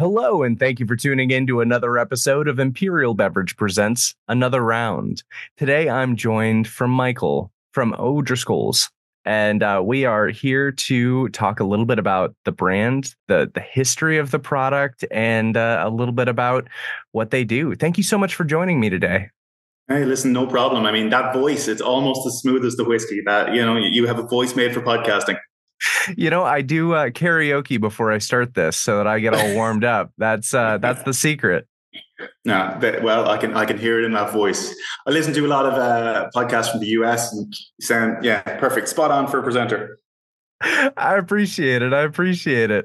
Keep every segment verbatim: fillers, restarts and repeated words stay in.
Hello, and thank you for tuning in to another episode of Imperial Beverage Presents Another Round. Today, I'm joined from Michael from O'Driscoll's, and uh, we are here to talk a little bit about the brand, the, the history of the product, and uh, a little bit about what they do. Thank you so much for joining me today. Hey, listen, no problem. I mean, that voice, it's almost as smooth as the whiskey. That, you know, you have a voice made for podcasting. You know, I do uh, karaoke before I start this so that I get all warmed up. That's uh, that's the secret. No, but, well, I can I can hear it in that voice. I listen to a lot of uh, podcasts from the U S and you sound, yeah, perfect. Spot on for a presenter. I appreciate it. I appreciate it.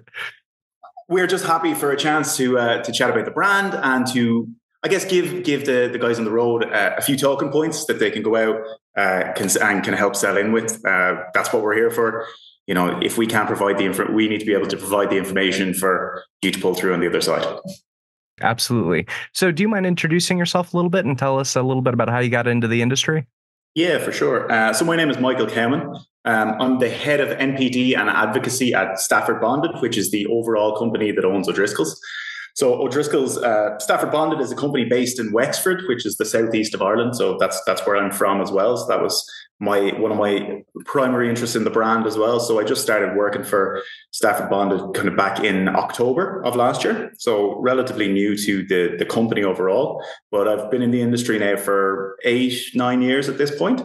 We're just happy for a chance to uh, to chat about the brand and to, I guess, give give the, the guys on the road uh, a few talking points that they can go out uh, can, and can help sell in with. Uh, that's what we're here for. You know, if we can't provide the info, we need to be able to provide the information for you to pull through on the other side. Absolutely. So do you mind introducing yourself a little bit and tell us a little bit about how you got into the industry? Yeah, for sure. Uh, so my name is Michael Cowman. Um, I'm the head of N P D and advocacy at Stafford Bonded, which is the overall company that owns O'Driscoll's. So O'Driscoll's, uh, Stafford Bonded is a company based in Wexford, which is the southeast of Ireland. So that's that's where I'm from as well. So that was my one of my primary interests in the brand as well. So I just started working for Stafford Bonded kind of back in October of last year. So relatively new to the, the company overall. But I've been in the industry now for eight, nine years at this point.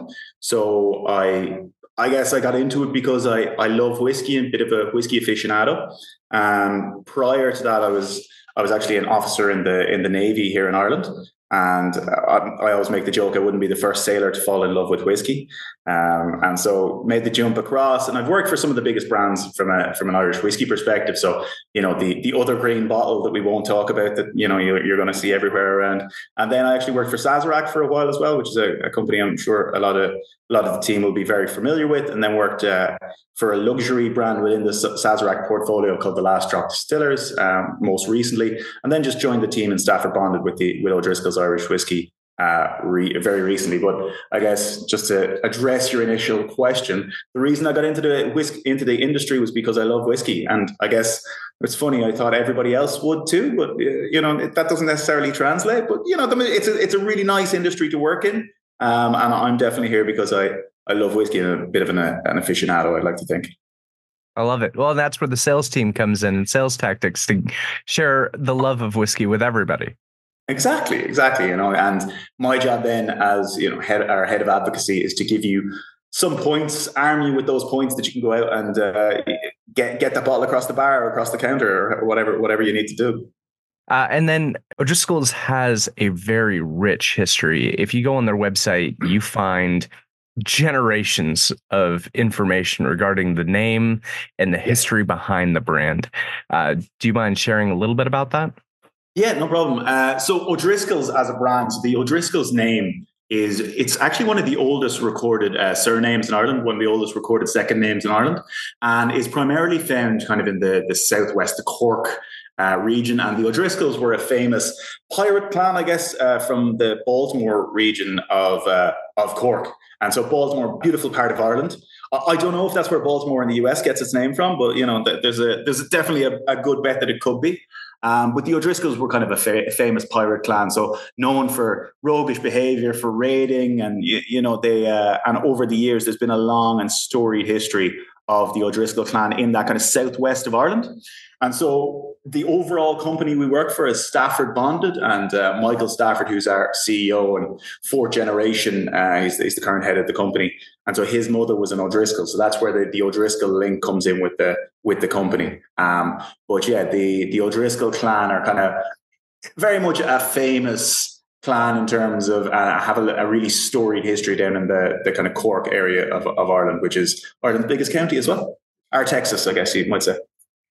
So I I guess I got into it because I, I love whiskey and a bit of a whiskey aficionado. Um, prior to that, I was I was actually an officer in the in the Navy here in Ireland. And I, I always make the joke I wouldn't be the first sailor to fall in love with whiskey. Um, and so made the jump across. And I've worked for some of the biggest brands from a from an Irish whiskey perspective. So, you know, the the other green bottle that we won't talk about that, you know, you're, you're going to see everywhere around. And then I actually worked for Sazerac for a while as well, which is a, a company I'm sure a lot of a lot of the team will be very familiar with. And then worked uh, for a luxury brand within the Sazerac portfolio called the Last Drop Distillers um, most recently. And then just joined the team in Stafford Bonded with the with O'Driscoll's Irish whiskey uh, re- very recently. But I guess just to address your initial question, the reason I got into the whisk- into the industry was because I love whiskey. And I guess it's funny, I thought everybody else would too, but uh, you know, it, that doesn't necessarily translate. But you know, it's a, it's a really nice industry to work in. Um, and I'm definitely here because I, I love whiskey and a bit of an, an aficionado, I'd like to think. I love it. Well, that's where the sales team comes in and sales tactics to share the love of whiskey with everybody. Exactly, exactly. You know, and my job then as, you know, head, our head of advocacy is to give you some points, arm you with those points that you can go out and uh, get get that bottle across the bar or across the counter or whatever whatever you need to do. Uh, and then O'Driscoll's has a very rich history. If you go on their website, you find generations of information regarding the name and the history behind the brand. Uh, do you mind sharing a little bit about that? Yeah, no problem. Uh, so O'Driscoll's as a brand, so the O'Driscoll's name is, it's actually one of the oldest recorded uh, surnames in Ireland, one of the oldest recorded second names in Ireland, and is primarily found kind of in the, the southwest, the Cork Uh, region. And the O'Driscolls were a famous pirate clan, I guess, uh, from the Baltimore region of uh, of Cork. And so Baltimore, beautiful part of Ireland. I, I don't know if that's where Baltimore in the U S gets its name from, but you know, there's a there's definitely a, a good bet that it could be. Um, but the O'Driscolls were kind of a, fa- a famous pirate clan, so known for roguish behavior, for raiding, and you, you know they. Uh, and over the years, there's been a long and storied history of the O'Driscoll clan in that kind of southwest of Ireland. And so the overall company we work for is Stafford Bonded, and uh, Michael Stafford, who's our C E O and fourth generation, uh, he's, he's the current head of the company. And so his mother was an O'Driscoll, so that's where the, the O'Driscoll link comes in with the with the company. Um, but yeah, the the O'Driscoll clan are kind of very much a famous clan in terms of uh, have a, a really storied history down in the, the kind of Cork area of, of Ireland, which is Ireland's biggest county as well. Or Texas, I guess you might say.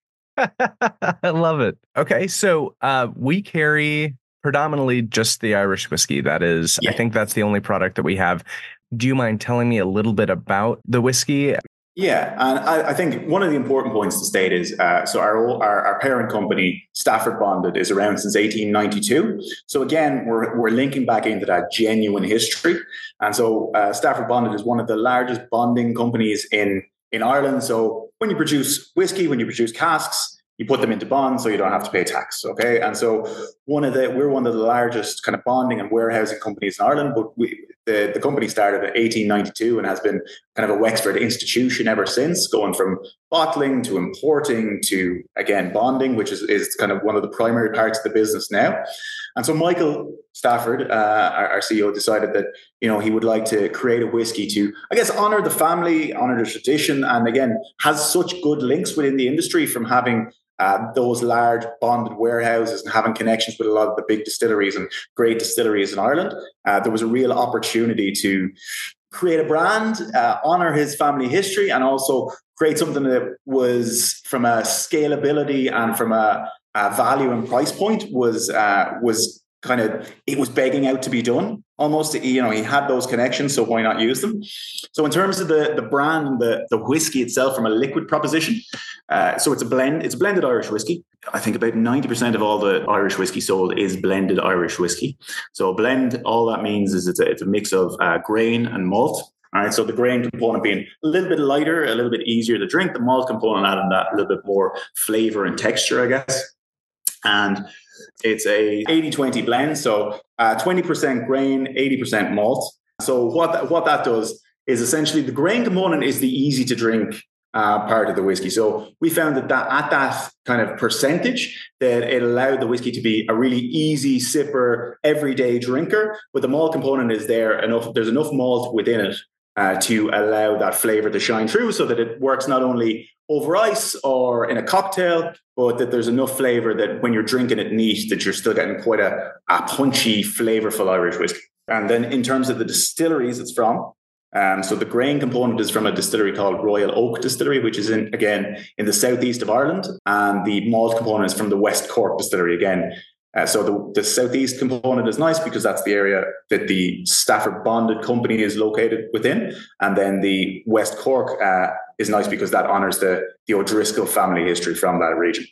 I love it. Okay, so uh, we carry predominantly just the Irish whiskey. That is, yeah. I think that's the only product that we have. Do you mind telling me a little bit about the whiskey? Yeah, and I, I think one of the important points to state is, uh, so our, our our parent company, Stafford Bonded, is around since eighteen ninety-two. So again, we're we're linking back into that genuine history. And so uh, Stafford Bonded is one of the largest bonding companies in, in Ireland. So when you produce whiskey, when you produce casks, you put them into bonds so you don't have to pay tax. Okay. And so one of the, we're one of the largest kind of bonding and warehousing companies in Ireland, but we, the, the company started in eighteen ninety-two and has been kind of a Wexford institution ever since, going from bottling to importing to, again, bonding, which is, is kind of one of the primary parts of the business now. And so Michael Stafford, uh, our, our C E O, decided that, you know, he would like to create a whiskey to, I guess, honor the family, honor the tradition, and again, has such good links within the industry from having uh, those large bonded warehouses and having connections with a lot of the big distilleries and great distilleries in Ireland. Uh, there was a real opportunity to create a brand, uh, honor his family history, and also create something that was, from a scalability and from a Uh, value and price point, was uh, was kind of, it was begging out to be done almost. You know, he had those connections, so why not use them? So in terms of the the brand and the the whiskey itself, from a liquid proposition, uh, so it's a blend. It's a blended Irish whiskey. I think about ninety percent of all the Irish whiskey sold is blended Irish whiskey. So a blend, all that means is it's a, it's a mix of uh, grain and malt. All right, so the grain component being a little bit lighter, a little bit easier to drink. The malt component adding that a little bit more flavor and texture, I guess. And it's a eighty twenty blend, so uh, twenty percent grain, eighty percent malt. So what that, what that does is essentially the grain component is the easy to drink uh, part of the whiskey. So we found that, that at that kind of percentage, that it allowed the whiskey to be a really easy sipper, everyday drinker. But the malt component is there enough. There's enough malt within it uh, to allow that flavor to shine through, so that it works not only over ice or in a cocktail, but that there's enough flavor that when you're drinking it neat, that you're still getting quite a, a punchy, flavorful Irish whiskey. And then in terms of the distilleries it's from, um, so the grain component is from a distillery called Royal Oak Distillery, which is in, again, in the southeast of Ireland. And the malt component is from the West Cork Distillery, again. Uh, so the, the southeast component is nice because that's the area that the Stafford Bonded company is located within. And then the West Cork uh, is nice because that honors the, the O'Driscoll family history from that region.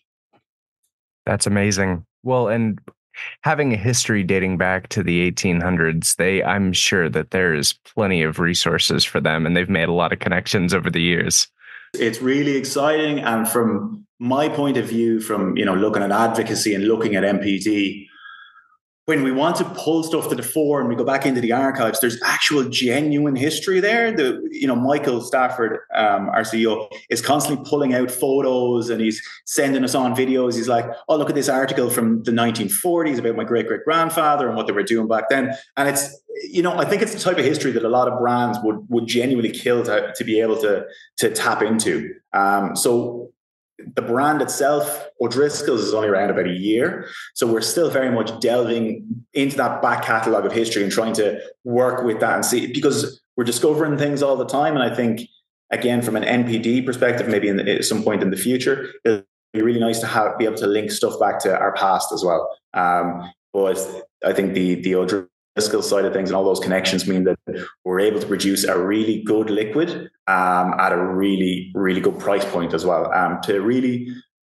That's amazing. Well, and having a history dating back to the eighteen hundreds, they, I'm sure that there's plenty of resources for them, and they've made a lot of connections over the years. It's really exciting. And from my point of view, from, you know, looking at advocacy and looking at M P D, when we want to pull stuff to the fore and we go back into the archives, there's actual genuine history there. The, you know, Michael Stafford, um, our C E O, is constantly pulling out photos and he's sending us on videos. He's like, oh, look at this article from the nineteen forties about my great-great-grandfather and what they were doing back then. And it's, you know, I think it's the type of history that a lot of brands would would genuinely kill to, to be able to, to tap into. Um, so the brand itself, O'Driscoll's, is only around about a year. So we're still very much delving into that back catalogue of history and trying to work with that and see, because we're discovering things all the time. And I think, again, from an N P D perspective, maybe in the, at some point in the future, it'll be really nice to have, be able to link stuff back to our past as well. Um, but I think the, the O'Driscoll side of things and all those connections mean that we're able to produce a really good liquid um, at a really, really good price point as well, um, to really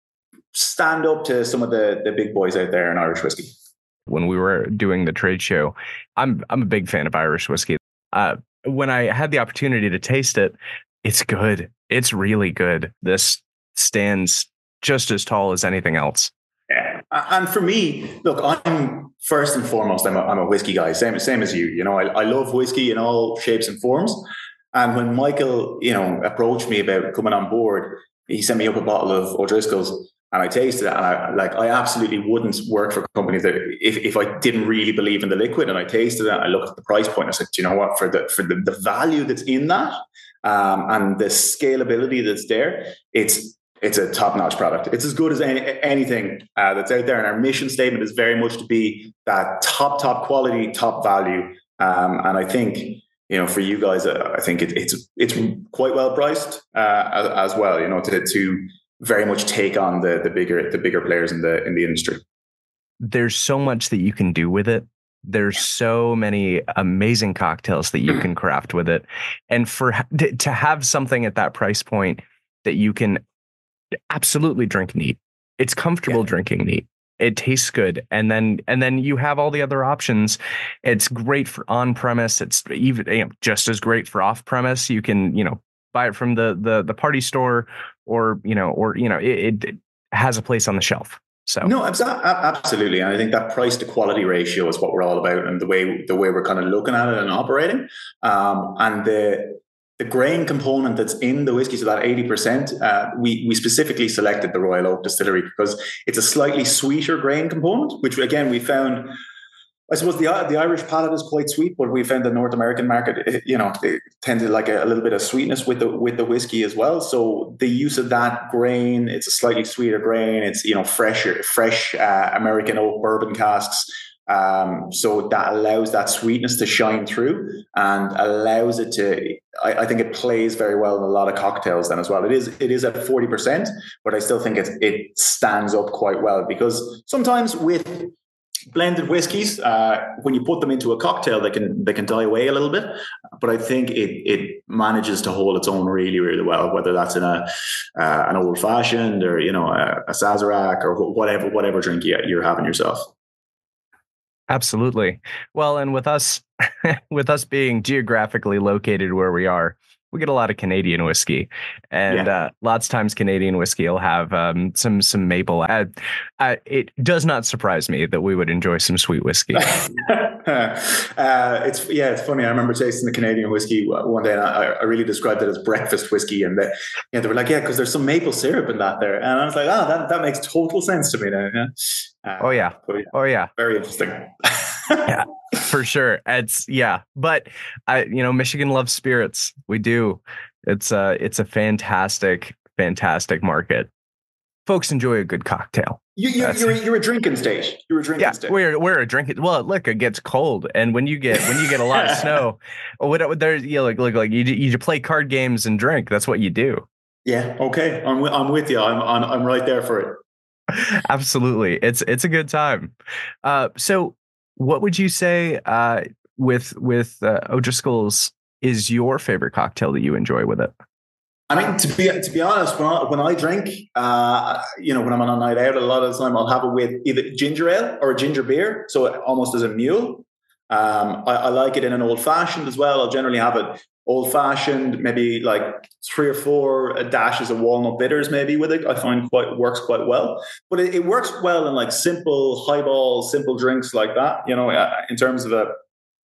stand up to some of the, the big boys out there in Irish whiskey. When we were doing the trade show, I'm I'm a big fan of Irish whiskey. Uh, when I had the opportunity to taste it, it's good. It's really good. This stands just as tall as anything else. Yeah. And for me, look, I'm first and foremost, I'm a, I'm a whiskey guy, same, same as you. You know, I, I love whiskey in all shapes and forms. And when Michael, you know, approached me about coming on board, he sent me up a bottle of O'Driscoll's and I tasted it. And I like, I absolutely wouldn't work for companies that if, if I didn't really believe in the liquid. And I tasted it, I looked at the price point, and I said, do you know what, for the, for the, the value that's in that um, and the scalability that's there, it's, it's a top-notch product. It's as good as any, anything uh, that's out there. And our mission statement is very much to be that top, top quality, top value. Um, and I think, you know, for you guys, uh, I think it, it's it's quite well priced uh, as, as well. You know, to to very much take on the the bigger the bigger players in the in the industry. There's so much that you can do with it. There's so many amazing cocktails that you can craft with it, and for to have something at that price point that you can absolutely drink neat. It's comfortable yeah. drinking neat. It tastes good. And then and then you have all the other options. It's great for on premise. It's even, you know, just as great for off premise. You can, you know, buy it from the the the party store, or, you know, or, you know, it, it has a place on the shelf. So no, absolutely, and I think that price to quality ratio is what we're all about, and the way the way we're kind of looking at it and operating, um, and the the grain component that's in the whiskey, so that eighty percent, uh, we we specifically selected the Royal Oak Distillery because it's a slightly sweeter grain component, which again we found. I suppose the the Irish palate is quite sweet, but we found the North American market, you know, it tended like a, a little bit of sweetness with the with the whiskey as well. So the use of that grain, it's a slightly sweeter grain. It's, you know, fresher, fresh uh, American oak bourbon casks. Um, so that allows that sweetness to shine through and allows it to. I, I think it plays very well in a lot of cocktails then as well. It is it is at forty percent, but I still think it it stands up quite well because sometimes with blended whiskies, uh, when you put them into a cocktail, they can they can die away a little bit. But I think it it manages to hold its own really really well. Whether that's in a uh, an old fashioned or, you know, a, a Sazerac or whatever whatever drink you, you're having yourself. Absolutely. Well, and with us with us being geographically located where we are, we get a lot of Canadian whiskey, and yeah. uh, lots of times Canadian whiskey will have um, some some maple. Uh, uh, it does not surprise me that we would enjoy some sweet whiskey. uh, it's yeah, it's funny. I remember tasting the Canadian whiskey one day, and I, I really described it as breakfast whiskey, and they, yeah, they were like, yeah, because there's some maple syrup in that there, and I was like, oh, that that makes total sense to me now. Yeah. Uh, oh yeah, yeah, oh yeah, very interesting. Yeah, for sure. It's yeah, but I, you know, Michigan loves spirits. We do. It's a it's a fantastic, fantastic market. Folks enjoy a good cocktail. You, you, you're you're a drinking state. You're a drinking yeah, state. we're we're a drinking. Well, look, it gets cold, and when you get when you get a lot of snow, what there's you know, like like like you you play card games and drink. That's what you do. Yeah. Okay. I'm I'm with you. I'm I'm, I'm right there for it. Absolutely, it's it's a good time. Uh, so. What would you say uh, with with uh, O'Driscoll's is your favorite cocktail that you enjoy with it? I mean, to be to be honest, when I, when I drink, uh, you know, when I'm on a night out, a lot of the time I'll have it with either ginger ale or a ginger beer, so it almost as a mule. Um, I, I like it in an old fashioned as well. I'll generally have it old fashioned, maybe like three or four dashes of walnut bitters, maybe with it. I find quite works quite well, but it, it works well in like simple highball, simple drinks like that. You know, uh, in terms of a,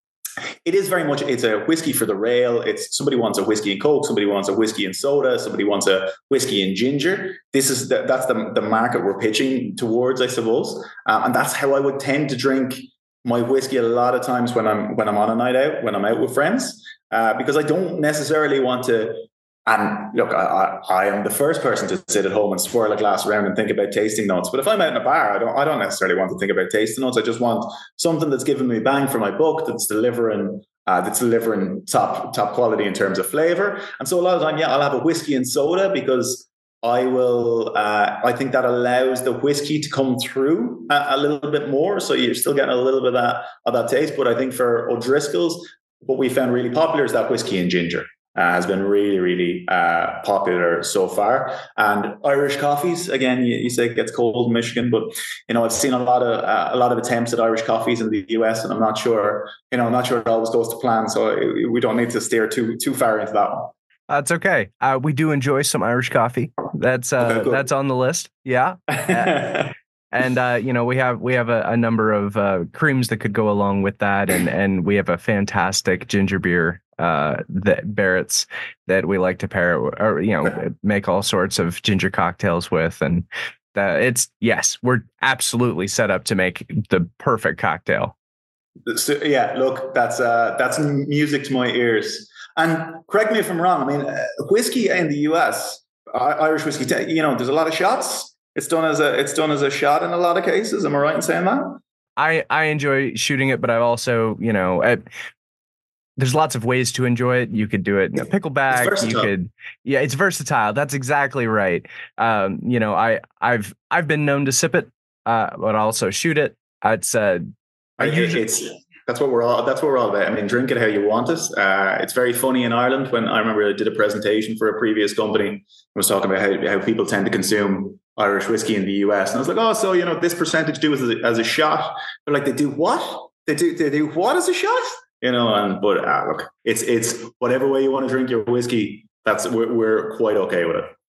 it is very much it's a whiskey for the rail. It's somebody wants a whiskey and coke, somebody wants a whiskey and soda, somebody wants a whiskey and ginger. This is the, that's the the market we're pitching towards, I suppose, um, and that's how I would tend to drink my whiskey a lot of times when I'm when I'm on a night out, when I'm out with friends. Uh, because I don't necessarily want to, and look, I, I, I am the first person to sit at home and swirl a glass around and think about tasting notes. But if I'm out in a bar, I don't, I don't necessarily want to think about tasting notes. I just want something that's giving me bang for my buck, that's delivering, uh, that's delivering top top quality in terms of flavor. And so a lot of the time, yeah, I'll have a whiskey and soda because I will. Uh, I think that allows the whiskey to come through a, a little bit more, so you're still getting a little bit of that of that taste. But I think for O'Driscoll's, what we found really popular is that whiskey and ginger uh, has been really, really uh, popular so far. And Irish coffees, again, you, you say it gets cold in Michigan, but you know, I've seen a lot of uh, a lot of attempts at Irish coffees in the U S, and I'm not sure, you know, I'm not sure it always goes to plan. So we don't need to steer too too far into that one. That's okay. Uh, we do enjoy some Irish coffee. That's uh, okay, that's on the list. Yeah. Uh, And, uh, you know, we have we have a, a number of uh, creams that could go along with that. And and we have a fantastic ginger beer uh, that Barrett's that we like to pair or, you know, make all sorts of ginger cocktails with. And uh, it's yes, we're absolutely set up to make the perfect cocktail. So, yeah, look, that's uh, that's music to my ears. And correct me if I'm wrong. I mean, uh, whiskey in the U S, Irish whiskey, you know, there's a lot of shots. It's done as a it's done as a shot in a lot of cases. Am I right in saying that? I, I enjoy shooting it, but I've also, you know, I, there's lots of ways to enjoy it. You could do it in a pickleback. You could, yeah, it's versatile. That's exactly right. Um, you know, I I've I've been known to sip it, uh, but also shoot it. It's uh, I usually. It's, That's what we're all. That's what we're all about. I mean, drink it how you want it. Uh, it's very funny in Ireland when I remember I did a presentation for a previous company. I was talking about how, how people tend to consume Irish whiskey in the U S, and I was like, "Oh, so you know, this percentage do as a, as a shot." They're like, "They do what? They do they do what as a shot?" You know, and but uh, look, it's it's whatever way you want to drink your whiskey. That's we're, we're quite okay with it.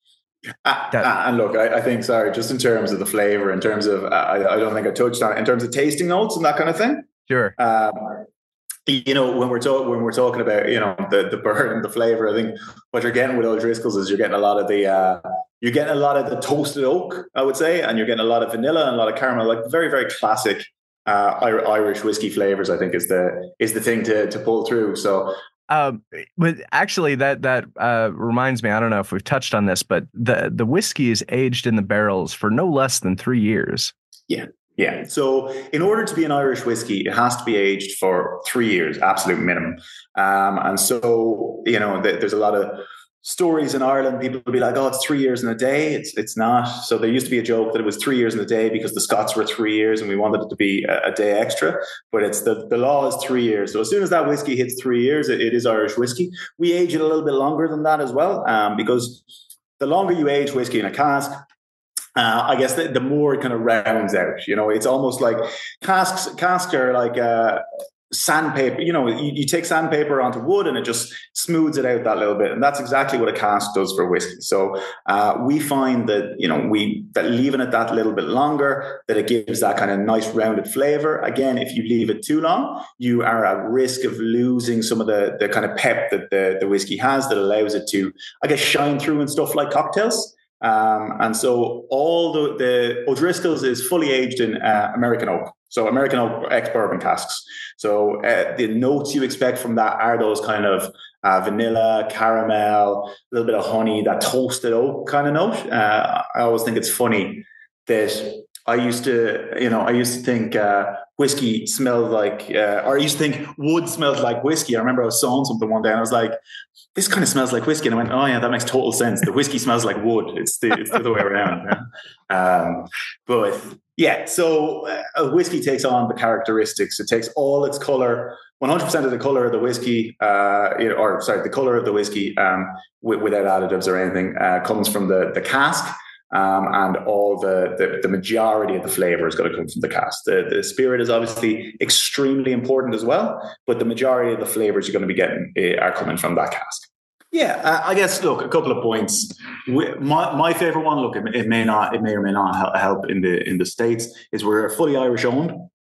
Uh, That uh, and look, I, I think, sorry, just in terms of the flavor, in terms of, uh, I, I don't think I touched on it, in terms of tasting notes and that kind of thing. sure. Um, you know, when we're talking when we're talking about, you know, the the burn and the flavor, I think what you're getting with O'Driscoll's is you're getting a lot of the uh, you're getting a lot of the toasted oak, I would say, and you're getting a lot of vanilla and a lot of caramel, like very very classic uh, Irish whiskey flavors. I think is the is the thing to to pull through. So. Um, but actually, that that uh, reminds me. I don't know if we've touched on this, but the the whiskey is aged in the barrels for no less than three years. Yeah, yeah. So, in order to be an Irish whiskey, it has to be aged for three years, absolute minimum. Um, and so, you know, th- there's a lot of stories in Ireland. People will be like, "Oh, it's three years in a day." It's it's not. So there used to be a joke that it was three years in a day because the Scots were three years and we wanted it to be a, a day extra. But it's the the law is three years. So as soon as that whiskey hits three years, it, it is Irish whiskey. We age it a little bit longer than that as well, um, because the longer you age whiskey in a cask, Uh, I guess the, the more it kind of rounds out. You know, it's almost like casks. Casks are like uh, sandpaper. You know, you, you take sandpaper onto wood and it just smooths it out that little bit, and that's exactly what a cask does for whiskey. So uh, we find that you know we that leaving it that little bit longer, that it gives that kind of nice rounded flavor. Again, if you leave it too long, you are at risk of losing some of the the kind of pep that the the whiskey has that allows it to, I guess, shine through in stuff like cocktails. Um, and so all the, the O'Driscoll's is fully aged in uh, American oak. So American oak ex-bourbon casks. So uh, the notes you expect from that are those kind of uh, vanilla, caramel, a little bit of honey, that toasted oak kind of note. Uh, I always think it's funny that I used to, you know, I used to think uh, whiskey smelled like, uh, or I used to think wood smelled like whiskey. I remember I was sawing something one day and I was like, this kind of smells like whiskey. And I went, oh yeah, that makes total sense. The whiskey smells like wood. It's the, it's the other way around. Yeah. Um, but yeah, so uh, a whiskey takes on the characteristics. It takes all its color, one hundred percent of the color of the whiskey, uh, or sorry, the color of the whiskey um, w- without additives or anything, uh, comes from the, the cask. Um, and all the, the the majority of the flavor is going to come from the cask. The, the spirit is obviously extremely important as well, but the majority of the flavors you're going to be getting uh, are coming from that cask. Yeah, uh, I guess. Look, a couple of points. My my favorite one. Look, it, it may not, it may or may not help in the in the States. Is we're fully Irish owned.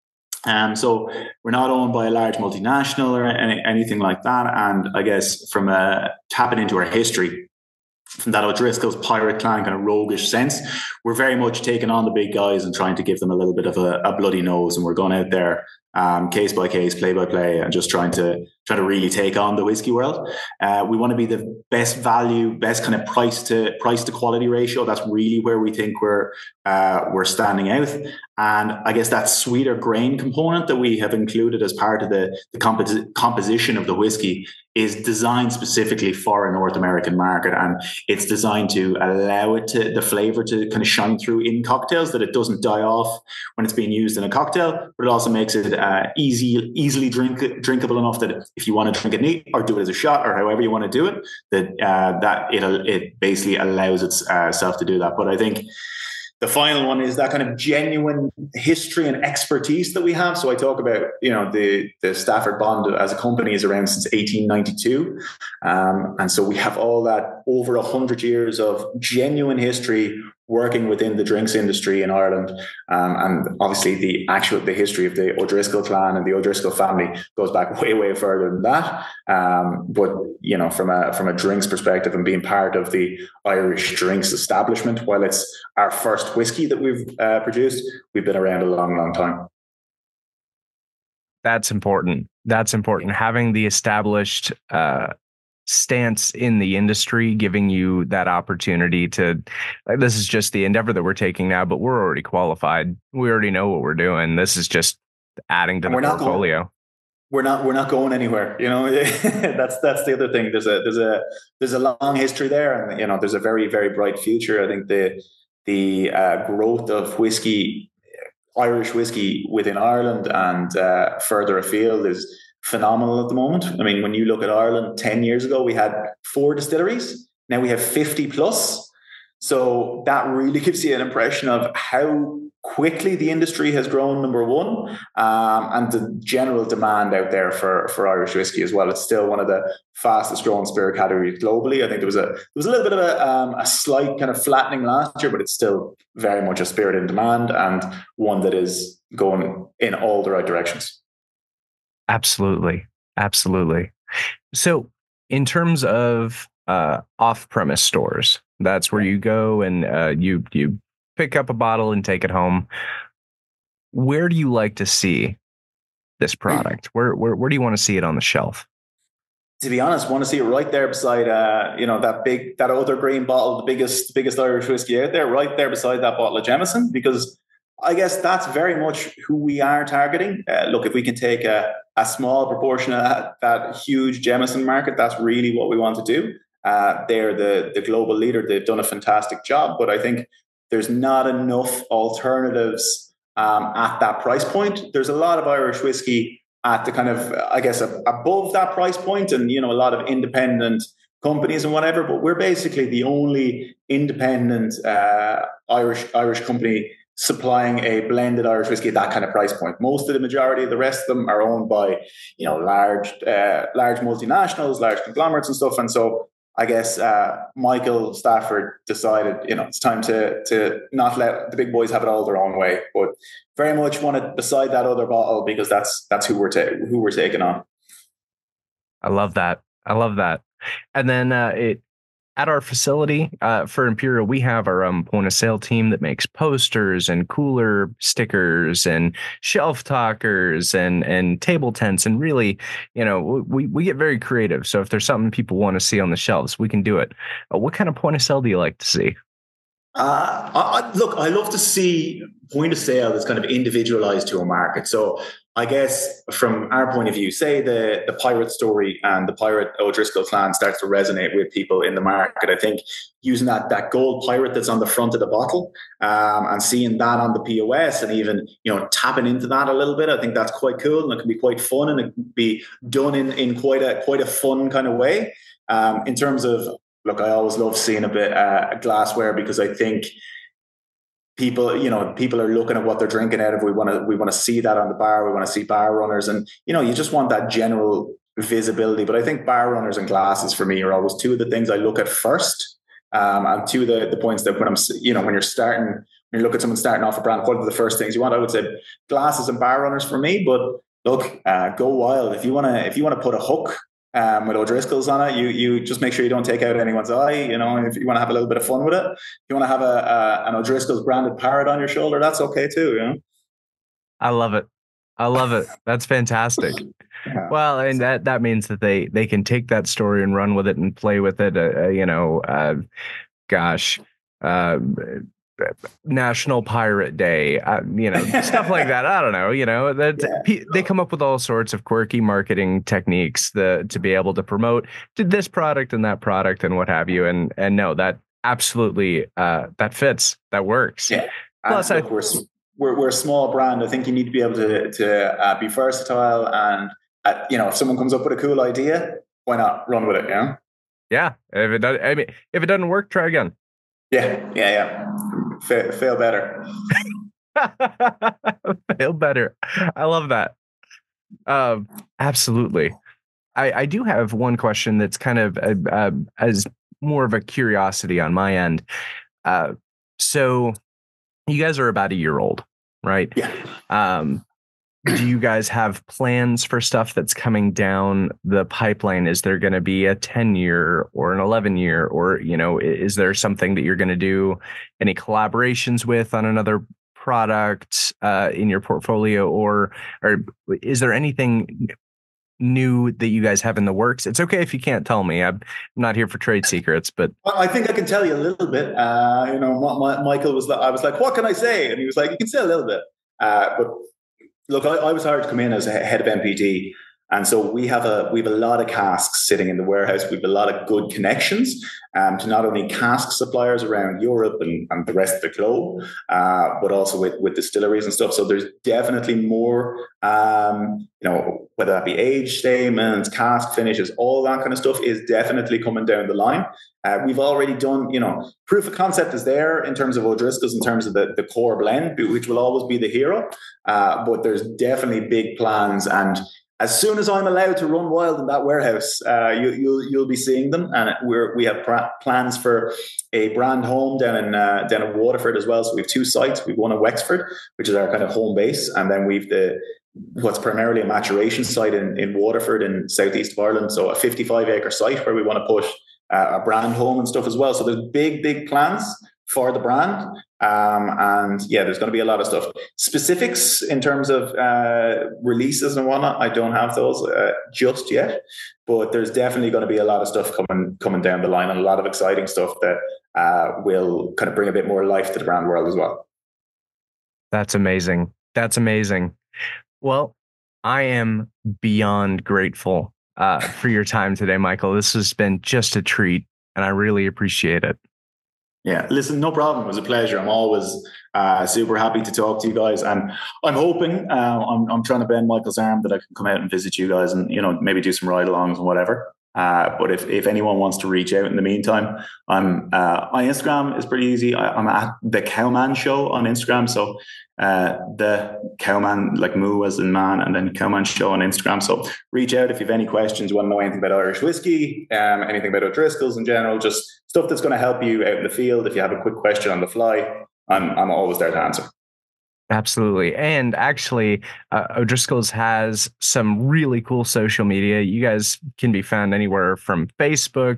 Um, so we're not owned by a large multinational or any, anything like that. And I guess from a, tapping into our history, from that O'Driscoll's pirate clan kind of roguish sense, we're very much taking on the big guys and trying to give them a little bit of a, a bloody nose, and we're going out there um, case by case, play by play, and just trying to try to really take on the whiskey world. Uh, we want to be the best value, best kind of price to price to quality ratio. That's really where we think we're uh, we're standing out. And I guess that sweeter grain component that we have included as part of the, the compo- composition of the whiskey is designed specifically for a North American market, and it's designed to allow it to the flavor to kind of shine through in cocktails, that it doesn't die off when it's being used in a cocktail, but it also makes it uh, easy, easily drink, drinkable enough that if you want to drink it neat or do it as a shot or however you want to do it, that uh, that it it basically allows itself to do that. But I think the final one is that kind of genuine history and expertise that we have. So I talk about, you know, the, the Stafford Bond as a company is around since eighteen ninety-two. Um, and so we have all that over a hundred years of genuine history working within the drinks industry in Ireland. Um, and obviously the actual, the history of the O'Driscoll clan and the O'Driscoll family goes back way, way further than that. Um, but, you know, from a, from a drinks perspective and being part of the Irish drinks establishment, while it's our first whiskey that we've uh, produced, we've been around a long, long time. That's important. That's important. Having the established uh, stance in the industry, giving you that opportunity to, like, this is just the endeavor that we're taking now, but we're already qualified. We already know what we're doing. This is just adding to the portfolio. Going, we're not, we're not going anywhere. You know, that's, that's the other thing. There's a, there's a, there's a long history there, and, you know, there's a very, very bright future. I think the, the uh, growth of whiskey, Irish whiskey within Ireland and uh, further afield is phenomenal at the moment. I mean, when you look at Ireland ten years ago, we had four distilleries. Now we have fifty plus. So that really gives you an impression of how quickly the industry has grown, number one, um, and the general demand out there for, for Irish whiskey as well. It's still one of the fastest growing spirit categories globally. I think there was a there was a little bit of a, um, a slight kind of flattening last year, but it's still very much a spirit in demand and one that is going in all the right directions. Absolutely. Absolutely. So in terms of uh, off-premise stores, that's where you go and uh, you you pick up a bottle and take it home. Where do you like to see this product? Where where where do you want to see it on the shelf? To be honest, want to see it right there beside, uh, you know, that big, that other green bottle, the biggest, biggest Irish whiskey out there, right there beside that bottle of Jameson, because I guess that's very much who we are targeting. Uh, look, if we can take a, a small proportion of that, that huge Jameson market, that's really what we want to do. Uh, they're the, the global leader. They've done a fantastic job, but I think there's not enough alternatives um, at that price point. There's a lot of Irish whiskey at the kind of, I guess, above that price point, and, you know, a lot of independent companies and whatever, but we're basically the only independent uh, Irish Irish company supplying a blended Irish whiskey at that kind of price point. Most of the majority of the rest of them are owned by, you know, large uh, large multinationals, large conglomerates and stuff. And so I guess uh, Michael Stafford decided, you know, it's time to to not let the big boys have it all their own way, but very much want it beside that other bottle, because that's that's who we're ta- who we're taking on. I love that. I love that. And then uh, it at our facility uh, for Imperial, we have our um, point of sale team that makes posters and cooler stickers and shelf talkers and and table tents. And really, you know, we, we get very creative. So if there's something people want to see on the shelves, we can do it. Uh, what kind of point of sale do you like to see? Uh, I, look, I love to see point of sale that's kind of individualized to a market. So I guess from our point of view, say the, the pirate story and the pirate O'Driscoll clan starts to resonate with people in the market. I think using that that gold pirate that's on the front of the bottle um, and seeing that on the P O S and even, you know, tapping into that a little bit, I think that's quite cool, and it can be quite fun, and it can be done in, in quite a quite a fun kind of way. Um, in terms of, look, I always love seeing a bit uh, glassware, because I think people, you know, people are looking at what they're drinking out of. We want to, we want to see that on the bar. We want to see bar runners, and, you know, you just want that general visibility. But I think bar runners and glasses for me are always two of the things I look at first, um, and two of the, the points that when I'm, you know, when you're starting, when you look at someone starting off a brand, what are the first things you want? I would say glasses and bar runners for me. But look, uh, go wild if you want to. If you want to put a hook Um, with O'Driscoll's on it, you you just make sure you don't take out anyone's eye. You know, if you want to have a little bit of fun with it, if you want to have a, a an O'Driscoll's branded parrot on your shoulder, that's okay too. You know, I love it. I love it. That's fantastic. Yeah. Well, and that that means that they they can take that story and run with it and play with it. Uh, you know, uh, gosh. Uh, National Pirate Day, uh, you know, stuff like that. I don't know, you know, that yeah. They come up with all sorts of quirky marketing techniques the, to be able to promote to this product and that product and what have you. And and no, that absolutely uh, that fits. That works. Yeah. Plus, look, I, we're, we're we're a small brand. I think you need to be able to to uh, be versatile, and uh, you know, if someone comes up with a cool idea, why not run with it? You know? Yeah. If it does, I mean, if it doesn't work, try again. Yeah, yeah, yeah. Fail, fail better. Fail better. I love that. Um, absolutely. I, I do have one question that's kind of uh, uh, as more of a curiosity on my end. Uh, so you guys are about a year old, right? Yeah. Um, do you guys have plans for stuff that's coming down the pipeline? Is there going to be a ten year or an eleven year, or, you know, is there something that you're going to do any collaborations with on another product uh, in your portfolio, or, or is there anything new that you guys have in the works? It's okay if you can't tell me. I'm not here for trade secrets, but I think I can tell you a little bit. Uh, you know, my, my, Michael was, I was like, what can I say? And he was like, you can say a little bit. Uh, but Look, I, I was hired to come in as a head of M P D, And so we have a we have a lot of casks sitting in the warehouse. We have a lot of good connections um, to not only cask suppliers around Europe and, and the rest of the globe, uh, but also with, with distilleries and stuff. So there's definitely more, um, you know, whether that be age statements, cask finishes, all that kind of stuff is definitely coming down the line. Uh, we've already done, you know, proof of concept is there in terms of O'Driscoll's, in terms of the, the core blend, which will always be the hero. Uh, but there's definitely big plans, and as soon as I'm allowed to run wild in that warehouse, uh, you, you'll you'll be seeing them. And we're we have pra- plans for a brand home down in uh, down in Waterford as well. So we have two sites. We've one in Wexford, which is our kind of home base, and then we've the what's primarily a maturation site in, in Waterford in southeast of Ireland. So a fifty-five acre site where we want to push uh, a brand home and stuff as well. So there's big big plans for the brand. Um, and yeah, there's going to be a lot of stuff. Specifics in terms of uh, releases and whatnot, I don't have those uh, just yet, but there's definitely going to be a lot of stuff coming coming down the line, and a lot of exciting stuff that uh, will kind of bring a bit more life to the brand world as well. That's amazing. That's amazing. Well, I am beyond grateful uh, for your time today, Michael. This has been just a treat, and I really appreciate it. Yeah, listen, no problem. It was a pleasure. I'm always uh, super happy to talk to you guys, and I'm hoping uh, I'm, I'm trying to bend Michael's arm that I can come out and visit you guys, and you know maybe do some ride-alongs and whatever. Uh, but if, if anyone wants to reach out in the meantime, I'm uh, my Instagram is pretty easy. I, I'm at the Cowman Show on Instagram. So uh, the Cowman, like moo as in man, and then Cowman Show on Instagram. So reach out if you have any questions, you want to know anything about Irish whiskey, um, anything about O'Driscoll's in general, just stuff that's going to help you out in the field. If you have a quick question on the fly, I'm I'm always there to answer. Absolutely. And actually, uh, O'Driscoll's has some really cool social media. You guys can be found anywhere from Facebook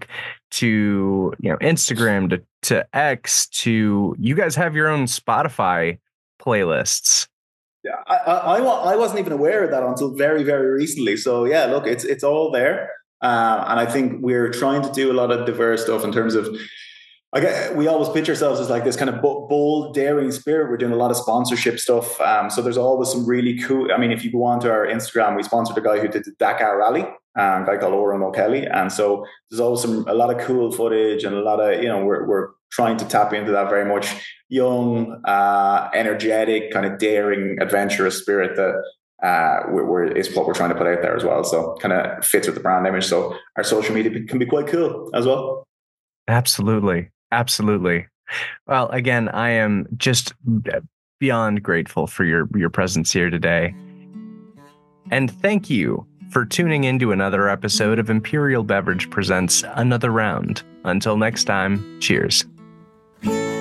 to, you know, Instagram to, to X to, you guys have your own Spotify playlists. Yeah, I, I, I wasn't even aware of that until very, very recently. So yeah, look, it's, it's all there. Uh, and I think we're trying to do a lot of diverse stuff in terms of, I get, we always pitch ourselves as like this kind of bold, daring spirit. We're doing a lot of sponsorship stuff. Um, so there's always some really cool, I mean, if you go onto our Instagram, we sponsored a guy who did the Dakar Rally, um, a guy called Oran O'Kelly. And so there's always some, a lot of cool footage and a lot of, you know, we're, we're trying to tap into that very much young, uh, energetic, kind of daring, adventurous spirit that uh, we're, we're, is what we're trying to put out there as well. So kind of fits with the brand image. So our social media can be quite cool as well. Absolutely. Absolutely. Well, again, I am just beyond grateful for your, your presence here today. And thank you for tuning in to another episode of Imperial Beverage Presents Another Round. Until next time, cheers.